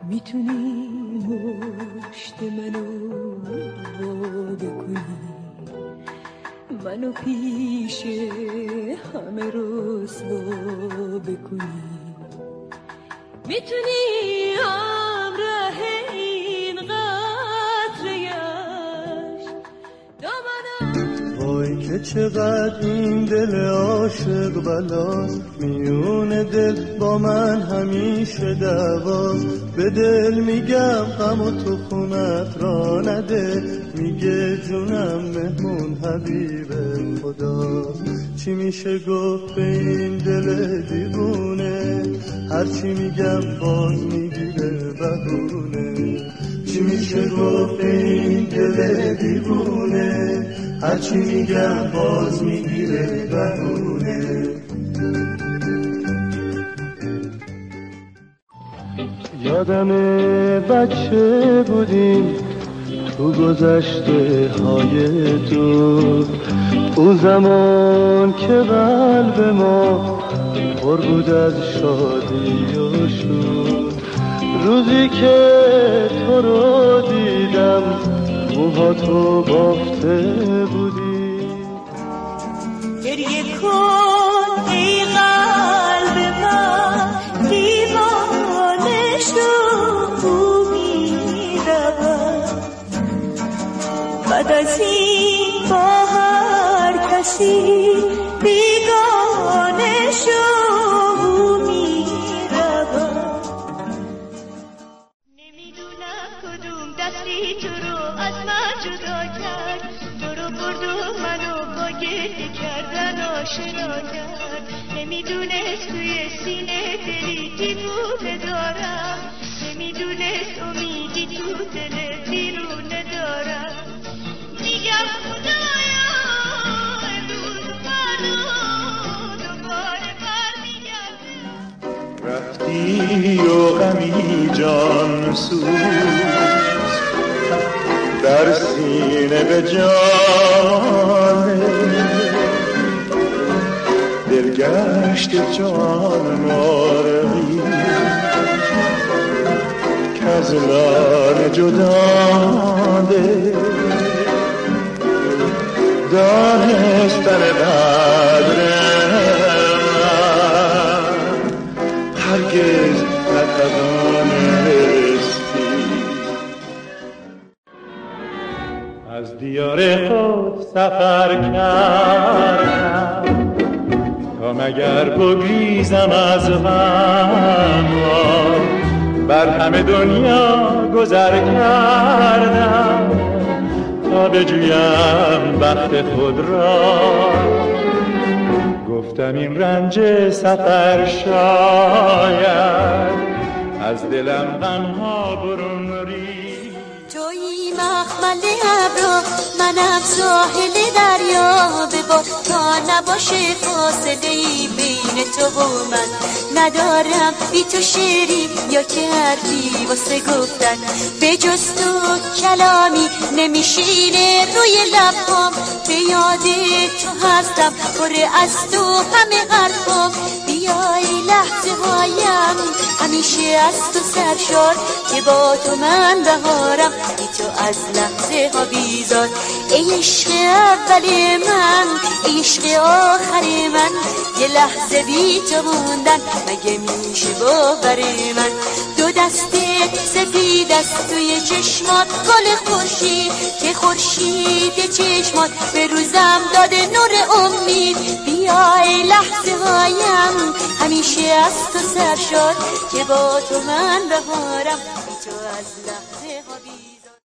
میتونی مشت منو وا بکنی، منو پیش همه رسوا بکنی، میتونی همراه این قطره‌اش دامنم. وای که چقدر این دل عاشق بلاست، میون دل با من همیشه دعواست. به دل میگم غم و تو خونت را نده، میگه جونم مهمون حبیب خدا. چی میشه گفت به این دل دیوونه، هرچی میگم باز میگیره بهونه. چی میشه گفت به این دل دیوونه، هرچی میگم باز میگیره بهونه. یادم بچه بودیم تو گذشته های دور، اون زمان که قلب ما پر بود از شادی و شور. روزی که تو رو دیدم موهاتو بافته بودی. گریه کن ای قلب من، دیوانه شو می‌روم. بعد از این با هر کسی بیگانه شو می‌روم. نمیدونم کدوم دستی تو رو از من جدا کرد، تو رو برد و منو با گریه کردن آشنا کرد. نمیدونست توی سینه دلی دیوونه دارم، نمیدونست امیدی تو دل بیرونه دارم. میگم خدایا امروز فردا دوباره برمیگرده. رفتی و غمی جان سوز در سینه به جان دلگشت جان مرغی که از لانه جداده. دانستن قدر من هرگز نتوانستی. از دیار خود سفر کردم تا مگر بگریزم از غم. بر همه دنیا گذر کردم تا بجویم بخت خود را. گفتم این رنج سفر شاید از دلم غمها برون ریخت. تویی مخمل ابرا، منم ساحل دریا. به با تا نباشه فاصله ای بین تو و من. ندارم بی تو شعری یا که حرفی واسه گفتن، به جز تو کلامی نمیشینه روی لبام. به یاد تو هستم پر از تو همه حرفام. بیای لحظه هایم همیشه از تو سرشار، که با تو من بهارم بی تو از لحظه ها بیزار. ای عشق اول من، ای عشق آخر من، یه لحظه بی تو موندن مگه میشه باور من. دو دسته سفید است توی چشمات گل خورشید، که خورشید چشمات به روزم داده نور امید. بیای لحظه هایم همیشه از تو سرشار، که با تو من بهارم بی تو از لحظه ها بیزار.